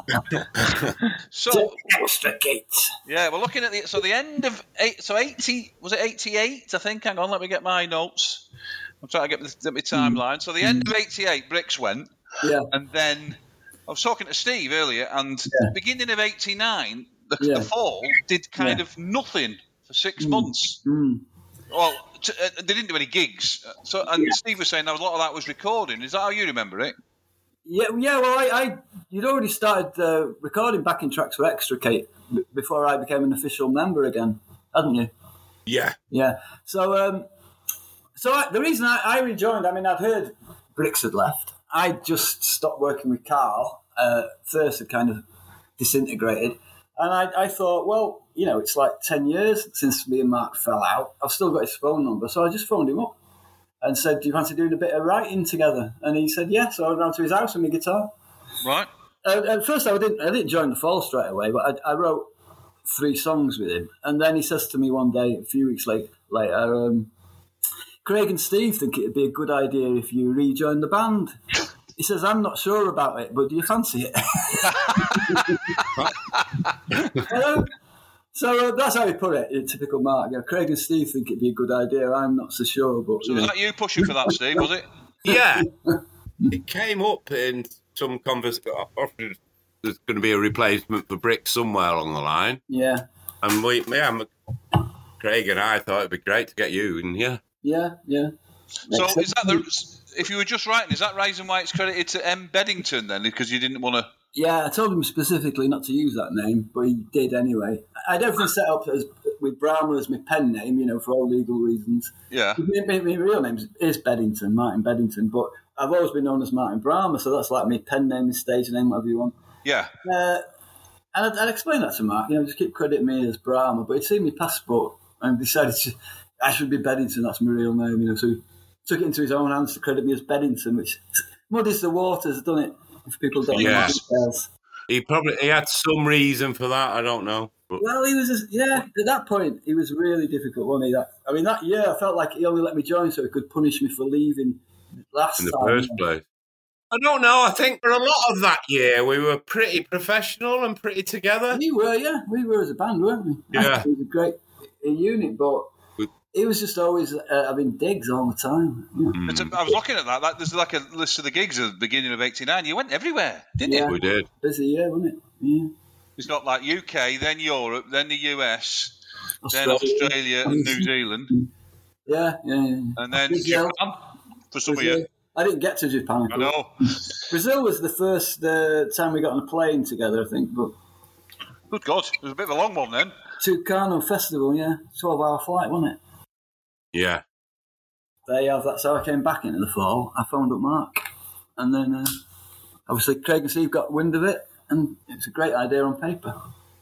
Steve. So Extra gates. yeah, we're looking at the so the end of eight. So eighty was it eighty-eight? I think. Hang on, let me get my notes. I'm trying to get, the, get my timeline. So the end of eighty-eight, Bricks went, Yeah. and then I was talking to Steve earlier, and Yeah. beginning of eighty-nine, the, Yeah. the Fall did kind Yeah. of nothing for six months. Mm. Well, t- uh, they didn't do any gigs. So, and Yeah. Steve was saying that a lot of that was recording. Is that how you remember it? Yeah, yeah. Well, I, I you'd already started uh, recording backing tracks for Extricate b- before I became an official member again, hadn't you? Yeah. Yeah. So, um, so I, the reason I, I rejoined, I mean, I'd heard Bricks had left. I just stopped working with Carl. Uh, Thirst had kind of disintegrated, and I, I thought, well, you know, it's like ten years since me and Mark fell out. I've still got his phone number, so I just phoned him up and said, "Do you fancy doing a bit of writing together?" And he said, "Yeah." So I went round to his house with my guitar. Right. Uh, at first, I didn't. I didn't join the Fall straight away, but I, I wrote three songs with him. And then he says to me one day, a few weeks late, later, um, "Craig and Steve think it'd be a good idea if you rejoin the band." He says, "I'm not sure about it, but do you fancy it?" uh, so uh, that's how he put it in typical Mark. You know, Craig and Steve think it'd be a good idea. I'm not so sure, but So you was know. that you pushing for that, Steve? Was it? Yeah. It came up in some conversation. there's going to be a replacement for Brick somewhere along the line. Yeah. And we, yeah, Craig and I thought it'd be great to get you in here. Yeah, yeah. So Makes is that sense. the? If you were just writing, is that the reason why it's credited to M. Beddington then? Because you didn't want to. Yeah, I told him specifically not to use that name, but he did anyway. I had everything set up as with Brahma as my pen name, you know, for all legal reasons. Yeah. My, my, my real name is Beddington, Martin Beddington, but I've always been known as Martin Brahma, so that's like my pen name, my stage name, whatever you want. Yeah. Uh, and I'd, I'd explain that to Mark, you know, just keep crediting me as Brahma, but he'd seen my passport and decided to, I should be Beddington, that's my real name, you know, so he took it into his own hands to credit me as Beddington, which muddies the waters, doesn't it? If people don't know Yeah. the details. He probably he had some reason for that. I don't know. But Well, he was, just, yeah, at that point, he was really difficult, wasn't he? That, I mean, that year, I felt like he only let me join so he could punish me for leaving last in the time. first place, I don't know. I think for a lot of that year, we were pretty professional and pretty together. We were, yeah, we were as a band, weren't we? Yeah. It was a great a unit, but he was just always uh, having digs all the time. Yeah. It's a, I was looking at that. that. There's like a list of the gigs at the beginning of eighty-nine. You went everywhere, didn't Yeah. you? We did. Busy year, wasn't it? Yeah. It's got like U K, then Europe, then the U S, Australia. then Australia and New Zealand, Yeah, yeah, yeah. and then Brazil. Japan for some Brazil. of you. I didn't get to Japan. I know. Brazil was the first uh, time we got on a plane together, I think, but Good God, it was a bit of a long one then. Tucano Festival, yeah, twelve-hour flight, wasn't it? Yeah. There you have. That's how I came back into the fall. I phoned up Mark, and then uh, obviously Craig and Steve got wind of it, and it was a great idea on paper.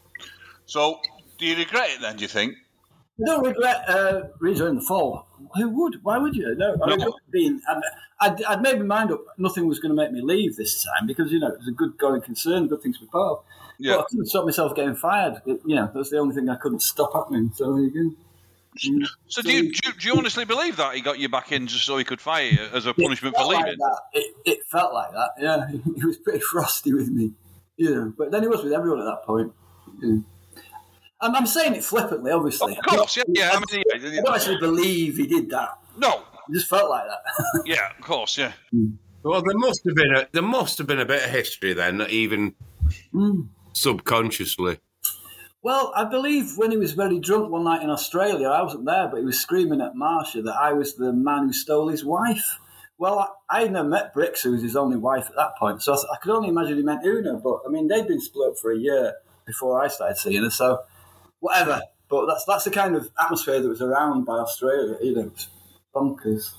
So, do you regret it then, do you think? I don't regret uh, rejoining the fall. Who would? Why would you? No, I mean, No. being, I'd, I'd, I'd made my mind up. Nothing was going to make me leave this time because you know it was a good going concern, good things to be part of. Yeah. But I couldn't stop myself getting fired. It- you know, that's the only thing I couldn't stop happening. So there you go. Mm. So, do you, do you do you honestly believe that he got you back in just so he could fire you as a punishment It for felt like leaving? that. It, it felt like that. Yeah, he was pretty frosty with me. You know, but then he was with everyone at that point. Yeah. I'm, I'm saying it flippantly, obviously. Of course, yeah, yeah. I mean, I don't actually believe he did that. no, It just felt like that. yeah, of course, yeah. Well, there must have been a there must have been a bit of history then, even Mm. subconsciously. Well, I believe when he was very drunk one night in Australia, I wasn't there, but he was screaming at Marsha that I was the man who stole his wife. Well, I, I had never met Brix, who was his only wife at that point, so I, I could only imagine he meant Una, but, I mean, they'd been split up for a year before I started seeing her, so whatever. But that's that's the kind of atmosphere that was around by Australia, you know, it's bonkers.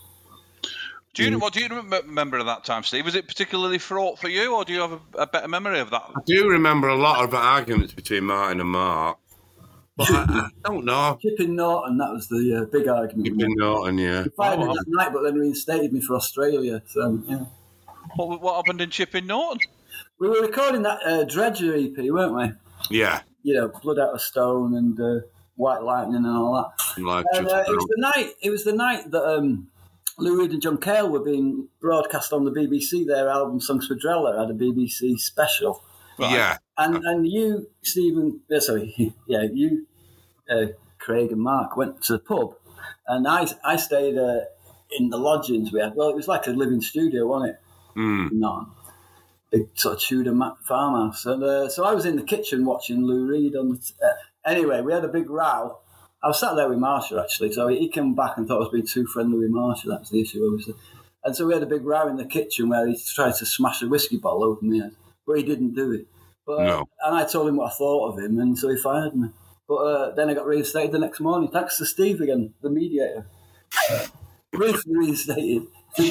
Do you what do you remember of that time, Steve? Was it particularly fraught for you, or do you have a, a better memory of that? I do remember a lot of arguments between Martin and Mark, but I, I don't know. Chipping Norton, that was the uh, big argument. Chipping Norton, yeah. He fired me Oh, that night, but then reinstated me for Australia, so, yeah. What, what happened in Chipping Norton? We were recording that uh, Dredger E P, weren't we? Yeah. You know, Blood Out of Stone and uh, White Lightning and all that. Like And, just uh, it was the night. It was the night that um, Lou Reed and John Cale were being broadcast on the B B C. Their album "Songs for Drella" had a B B C special, yeah. and and you, Stephen, uh, sorry, yeah, you, uh, Craig and Mark went to the pub, and I I stayed uh, in the lodgings we had. Well, it was like a living studio, wasn't it? Mm. No. Big sort of Tudor ma- farmhouse. And uh, so I was in the kitchen watching Lou Reed on the... T- uh, anyway, we had a big row. I was sat there with Marsha, actually, so he came back and thought I was being too friendly with Marsha. That was the issue, obviously. And so we had a big row in the kitchen where he tried to smash a whiskey bottle over my head, but he didn't do it. But, uh, No. And I told him what I thought of him, and so he fired me. But uh, then I got reinstated the next morning. Thanks to Steve again, the mediator. Uh, briefly reinstated.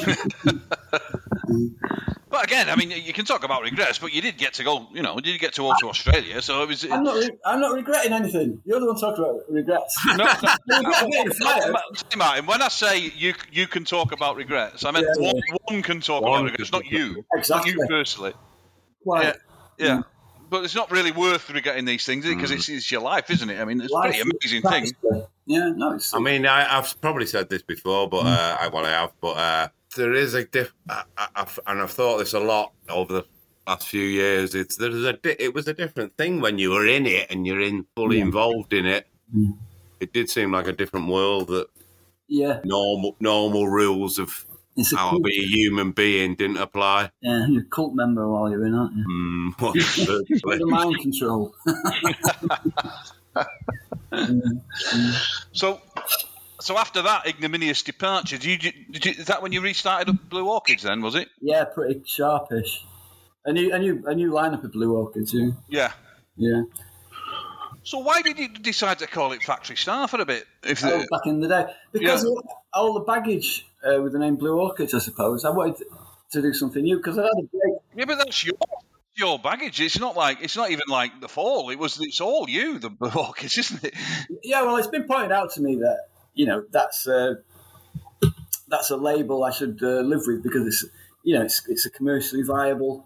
But again, I mean, you can talk about regrets, but you did get to go. You know, you did get to go to Australia, so it was. I'm not, re- I'm not regretting anything. You're the one talking about regrets. No, no, You regret getting fired. Say, Martin, when I say you you can talk about regrets, I meant Yeah, one, yeah. one can talk One about can regrets, not talk you. Exactly. Not you personally. Why? Yeah, yeah. But it's not really worth regretting these things because it's, it's your life, isn't it? I mean, it's a Life pretty is amazing thing. practically- Yeah, no, it's. I mean, I, I've probably said this before, but uh, I, well, I have. But uh, there is a diff, I, I, I've, and I've thought this a lot over the last few years. It's there's a di- it was a different thing when you were in it and you're in fully Yeah. involved in it. Mm. It did seem like a different world that yeah, normal normal rules of It's a How cult, to be a human being didn't apply. yeah, you're a cult member while you're in, aren't you? Mm, what- Under mind control. So, so after that ignominious departure, did you, did you, is that when you restarted up Blue Orchids? Then was it? Yeah, pretty sharpish. A new, a new, a new lineup of Blue Orchids. Yeah. Yeah. Yeah. So why did you decide to call it Factory Star for a bit? If Oh, the, back in the day, because Yeah. of all the baggage uh, with the name Blue Orchids, I suppose. I wanted to do something new because I had a break. yeah, but that's your your baggage. It's not like it's not even like the Fall. It was. It's all you, the Blue Orchids, isn't it? Yeah, well, it's been pointed out to me that you know that's uh, that's a label I should uh, live with because it's you know it's it's a commercially viable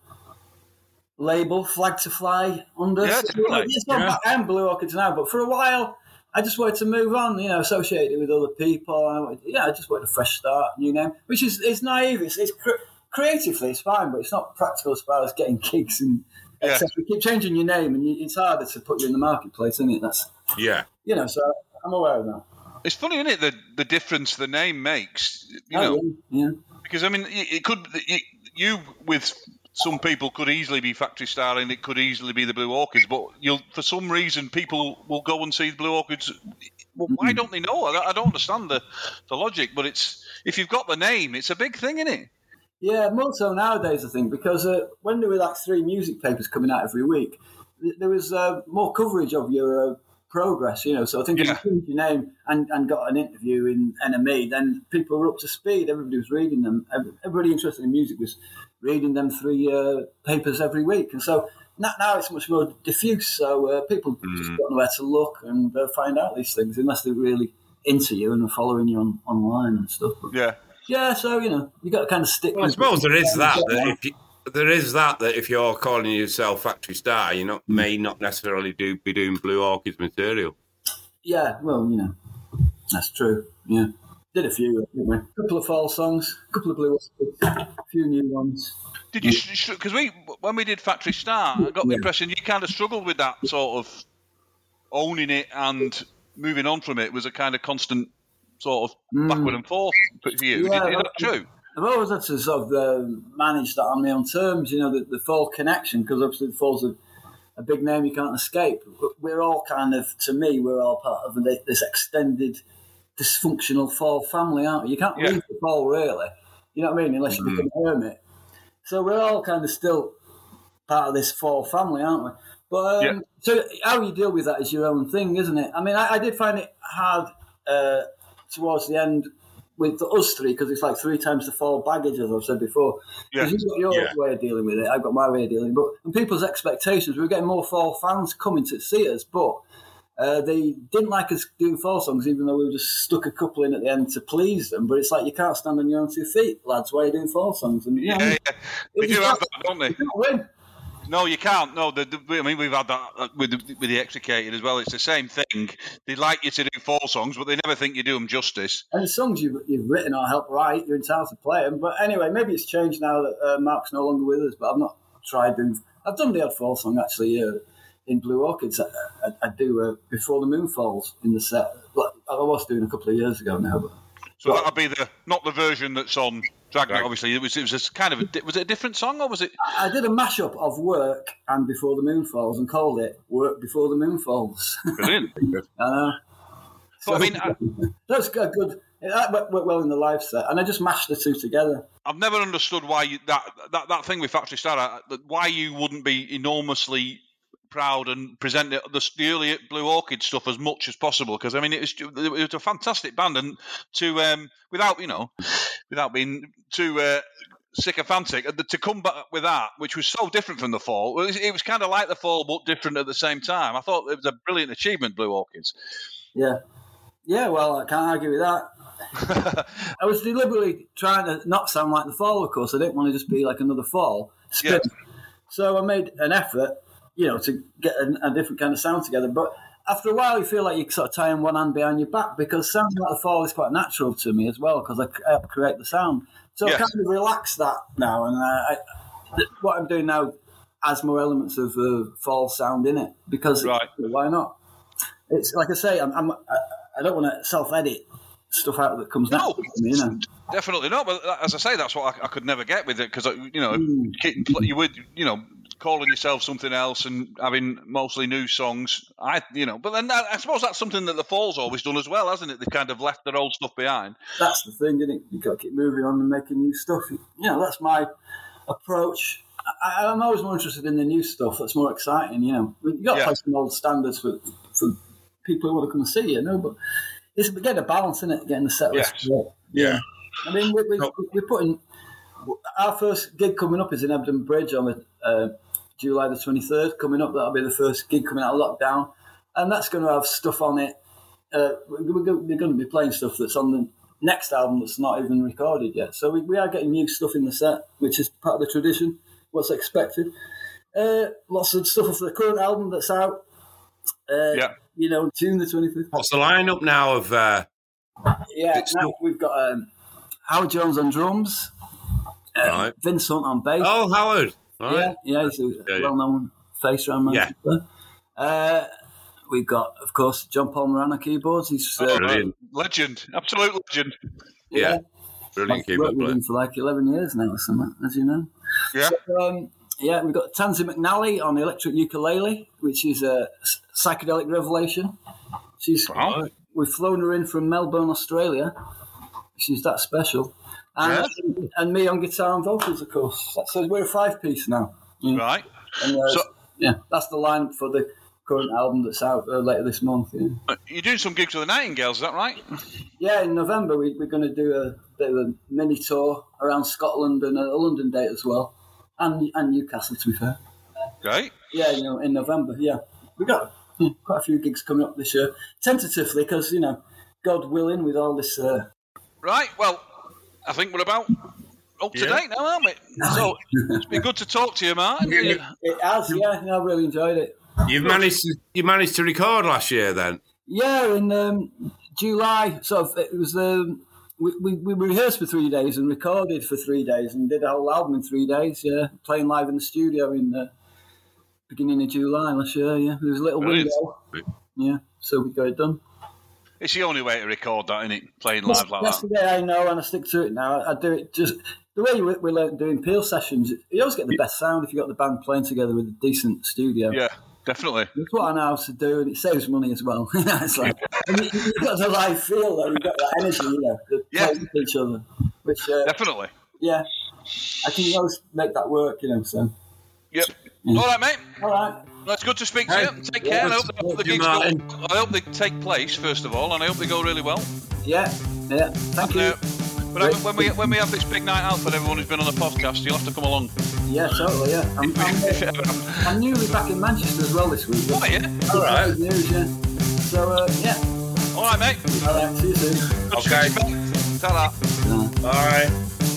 label, flag to fly under. Yeah, So, definitely. it's not Yeah. back- I'm Blue Orchids now, but for a while I just wanted to move on. You know, associate it with other people. And I wanted, yeah, I just wanted a fresh start, new name, which is it's naive. It's, it's cre- creatively it's fine, but it's not practical as far as getting gigs and. Yeah. Except you keep changing your name, and you, it's harder to put you in the marketplace, isn't it? That's yeah. you know. So I'm aware of that. It's funny, isn't it? The the difference the name makes. You Oh, know, yeah, yeah. because I mean, it, it could it, you with some people could easily be Factory Star, and it could easily be the Blue Orchids. But you'll for some reason people will go and see the Blue Orchids. Well, why don't they know? I, I don't understand the the logic, but it's if you've got the name, it's a big thing, isn't it? Yeah, more so nowadays, I think, because uh, when there were like three music papers coming out every week, th- there was uh, more coverage of your uh, progress, you know. So I think Yeah. if you changed your name and, and got an interview in N M E, then people were up to speed. Everybody was reading them. Every- Everybody interested in music was reading them three uh, papers every week. And so now, now it's much more diffuse. So uh, people just don't know where to look and uh, find out these things unless they're really into you and are following you on, online and stuff. But, Yeah. yeah, so, you know, you got to kind of stick Well, I with suppose there is that. that if you, there is that that if you're calling yourself Factory Star, you not may not necessarily do be doing Blue Orchids material. Yeah, well, you know, that's true. Yeah. Did a few, didn't we? A couple of fall songs, a couple of Blue Orchids, a few new ones. Did you? Because we when we did Factory Star, I got the Yeah. impression you kind of struggled with that sort of owning it and moving on from it was a kind of constant sort of backward and forth for you. Yeah, is that true? I've always had to sort of uh, manage that on my own terms, you know, the, the Fall connection, because obviously the Fall's a, a big name you can't escape. But we're all kind of, to me, we're all part of the, this extended dysfunctional Fall family, aren't we? You can't Yeah. leave the Fall, really. You know what I mean? Unless you become a hermit. So we're all kind of still part of this Fall family, aren't we? But um, Yeah. so how you deal with that is your own thing, isn't it? I mean, I, I did find it hard uh, towards the end with us three because it's like three times the Fall baggage, as I've said before. Yeah. Because you've got your Yeah. way of dealing with it, I've got my way of dealing with it. But and people's expectations, we were getting more Fall fans coming to see us, but uh, they didn't like us doing Fall songs, even though we just stuck a couple in at the end to please them. But it's like, you can't stand on your own two feet, lads. Why are you doing Fall songs? And, you know, Yeah, yeah. They it do was have like- that, don't they? you can't win. No, you can't. No, the, the, I mean we've had that uh, with the, with the Extricated as well. It's the same thing. They like you to do Fall songs, but they never think you do them justice. And the songs you've, you've written or helped write, you're entitled to play them. But anyway, maybe it's changed now that uh, Mark's no longer with us. But I've not tried doing. I've done the odd Fall song actually uh, in Blue Orchids. I, I, I do uh, Before the Moon Falls in the set. Like I was doing a couple of years ago now. But So that'll be the not the version that's on Dragnet. Right. Obviously, it was it was a kind of a, di- was it a different song or was it? I did a mashup of Work and Before the Moon Falls and called it Work Before the Moon Falls. Brilliant. I know. But I mean, I, That's good. good. That worked worked well in the live set, and I just mashed the two together. I've never understood why you, that, that that thing with Factory Star, uh, that- why you wouldn't be enormously proud and present the, the, the early Blue Orchid stuff as much as possible. Because I mean, it was it was a fantastic band, and to um, without you know, without being too uh, sycophantic, uh, to come back with that, which was so different from the Fall. It was, it was kind of like the Fall, but different at the same time. I thought it was a brilliant achievement, Blue Orchids. Yeah. Yeah, well, I can't argue with that. I was deliberately trying to not sound like the Fall, of course. I didn't want to just be like another Fall. Yeah. So I made an effort, you know, to get a, a different kind of sound together. But after a while, you feel like you're sort of tying one hand behind your back because sounding like the Fall is quite natural to me as well because I help create the sound. So Yes. I kind of relax that now. And uh, I, what I'm doing now has more elements of uh, Fall sound in it because Right. why not? It's like I say, I'm, I'm, I don't want to self-edit stuff out that comes No, next. You know, definitely not. But as I say, that's what I, I could never get with it because you know Mm. you would you know calling yourself something else and having mostly new songs. I you know, but then I, I suppose that's something that the Fall's always done as well, hasn't it? They've kind of left their old stuff behind. that's the thing, isn't it? You've got to keep moving on and making new stuff. You know, that's my approach. I, I'm always more interested in the new stuff that's more exciting. You know, you've got to Yeah. play some old standards for for people who want to come and see you. No, but it's getting a balance in it, getting the set list. Yes. right. Yeah. I mean, we, we, we're putting our first gig coming up is in Ebden Bridge on the uh, July the twenty-third. Coming up, that'll be the first gig coming out of lockdown, and that's going to have stuff on it. Uh, we're going to be playing stuff that's on the next album that's not even recorded yet. So we, we are getting new stuff in the set, which is part of the tradition. What's expected? Uh, lots of stuff off the current album that's out. Uh, Yeah. You know, June the twenty-fifth. What's the lineup now of? Uh, Yeah, It's now not- we've got um, Howard Jones on drums, uh, Right. Vince Hunt on bass. oh, Howard. yeah, Right. yeah, he's a Yeah, yeah. well-known face around Yeah. Manchester. Uh, we've got, of course, John Palmer on the keyboards. He's uh, Oh, Brilliant. legend, absolute legend. Yeah. Brilliant I've keyboard worked with player. him for like eleven years now or something, as you know. Yeah. So, um, yeah, we've got Tansy McNally on the electric ukulele, which is a s- psychedelic revelation. She's Wow. We've flown her in from Melbourne, Australia. She's that special. And, and me on guitar and vocals, of course. So we're a five-piece now. Yeah. Right. And, uh, So- yeah, that's the line for the current album that's out uh, later this month. Yeah. Uh, You're doing some gigs with the Nightingales, is that right? Yeah, in November we, we're going to do a bit of a mini tour around Scotland and a London date as well, and and Newcastle, to be fair. Great. Yeah, you know, in November. Yeah, we got hmm, quite a few gigs coming up this year, tentatively, because you know, God willing, with all this. Uh, Right. Well, I think we're about up to Yeah. date now, aren't we? So it's been good to talk to you, Martin. it has, yeah, yeah, I really enjoyed it. You've managed to you managed to record last year then. Yeah, in um, July, sort of, it was um, we, we we rehearsed for three days and recorded for three days and did a whole album in three days. Yeah, playing live in the studio in the beginning of July last year. Yeah, there was a little Brilliant. window. Yeah, so we got it done. It's the only way to record that, isn't it? Playing live like That's that. the way I know, and I stick to it now. I do it just the way we, we learned doing Peel sessions. You always get the best sound if you got the band playing together with a decent studio. Yeah, definitely. That's what I know how to do, and it saves money as well. It's like and you, you've got the live feel, though. You've got that energy, you know, to Yeah. play with each other. Which, uh, Definitely. yeah, I can always make that work, you know. So, Yep. All right, mate. all right, Well, it's good to speak Hey, to you. Take care. I hope, I hope the you, gigs go, Martin. I hope they take place first of all, and I hope they go really well. yeah, yeah. Thank you. Uh, but I, when we when we have this big night out for everyone who's been on the podcast, you'll have to come along. Yeah, totally. Yeah, I'm, I'm, If it uh, ever happens. I'm newly back in Manchester as well this week. Oh, yeah. All right. Good news, yeah. So, uh, yeah. All right, mate. All right. See you soon. Good Okay. to speak to you, mate. Ta-ra. All right.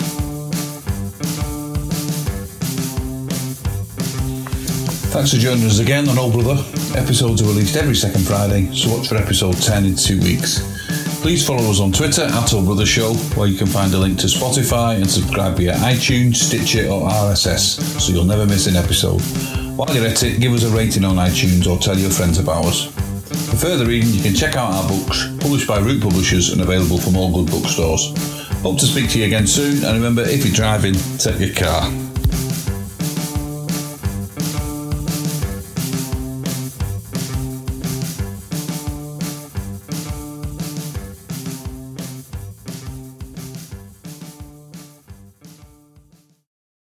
Thanks for joining us again on Old Brother. Episodes are released every second Friday, so watch for episode ten in two weeks. Please follow us on Twitter at Old Brother Show, where you can find a link to Spotify and subscribe via iTunes, Stitcher or R S S, so you'll never miss an episode. While you're at it, give us a rating on iTunes or tell your friends about us. For further reading, you can check out our books, published by Root Publishers and available from all good bookstores. Hope to speak to you again soon, and remember, if you're driving, take your car.